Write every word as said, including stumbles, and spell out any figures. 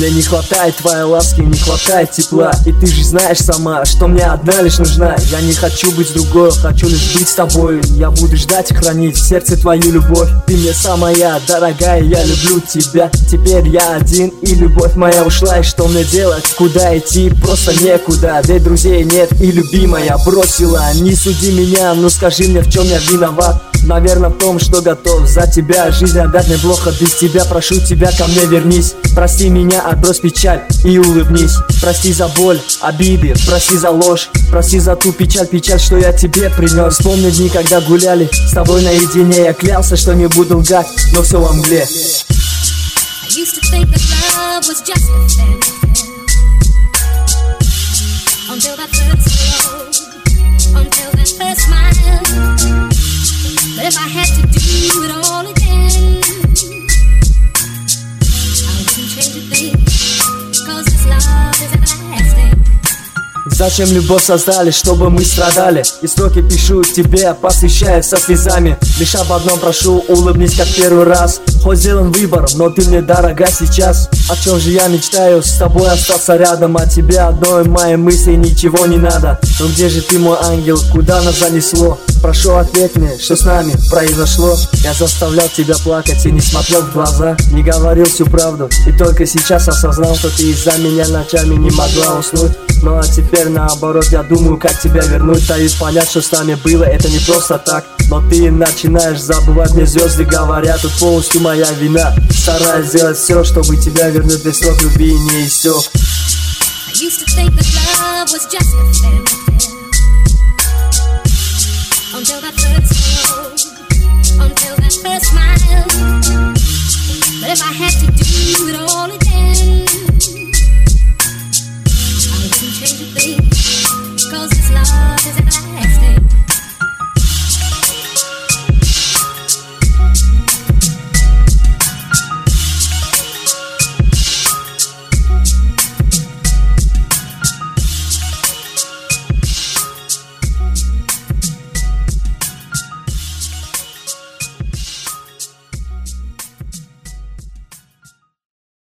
Мне не хватает твоей ласки, не хватает тепла. И ты же знаешь сама, что мне одна лишь нужна. Я не хочу быть с другой, хочу лишь быть с тобой. Я буду ждать и хранить в сердце твою любовь. Ты мне самая дорогая, я люблю тебя. Теперь я один, и любовь моя ушла. И что мне делать, куда идти, просто некуда. Ведь друзей нет, и любимая бросила. Не суди меня, ну скажи мне, в чем я виноват. Наверное, в том, что готов за тебя жизнь отдать. Мне плохо без тебя, прошу тебя, ко мне вернись. Прости меня, отбрось печаль и улыбнись. Прости за боль, обиды, прости за ложь. Прости за ту печаль, печаль, что я тебе принес. Вспомни дни, когда гуляли с тобой наедине. Я клялся, что не буду лгать, но все во мгле. But if I had to do it all again, I wouldn't change a thing, 'cause this love is everlasting. Зачем любовь создали, чтобы мы страдали? И строки пишу тебе, посвящая со слезами. Лишь об одном прошу, улыбнись как первый раз. Хоть сделан выбор, но ты мне дорога сейчас. О чем же я мечтаю, с тобой остаться рядом. От тебя одной моей мысли ничего не надо. Но где же ты, мой ангел, куда нас занесло? Прошу, ответь мне, что с нами произошло. Я заставлял тебя плакать и не смотрел в глаза. Не говорил всю правду, и только сейчас осознал, что ты из-за меня ночами не могла уснуть. Ну а теперь наоборот, я думаю, как тебя вернуть. Даюсь понять, что с нами было, это не просто так. Но ты начинаешь забывать, мне звезды говорят, тут полностью моя вина. Стараюсь сделать все, чтобы тебя вернуть, весь срок любви не иссек. I used to think that love was just a fairy tale.